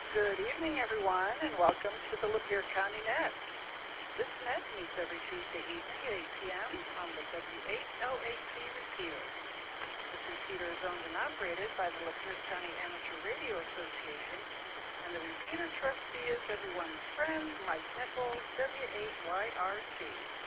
Good evening, everyone, and welcome to the Lapeer County Net. This net meets every Tuesday evening at 8 p.m. on the W8LAC receiver. This repeater is owned and operated by the Lapeer County Amateur Radio Association, and the repeater trustee is everyone's friend, Mike Nichols, W8YRC.